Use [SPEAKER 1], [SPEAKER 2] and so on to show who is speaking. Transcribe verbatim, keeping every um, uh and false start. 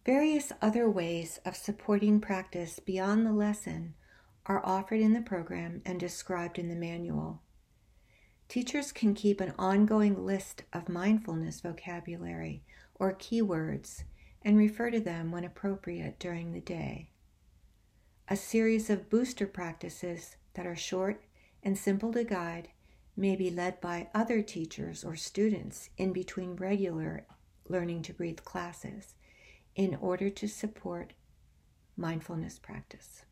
[SPEAKER 1] Various other ways of supporting practice beyond the lesson are offered in the program and described in the manual. Teachers can keep an ongoing list of mindfulness vocabulary or keywords and refer to them when appropriate during the day. A series of booster practices that are short and simple to guide may be led by other teachers or students in between regular Learning to Breathe classes in order to support mindfulness practice.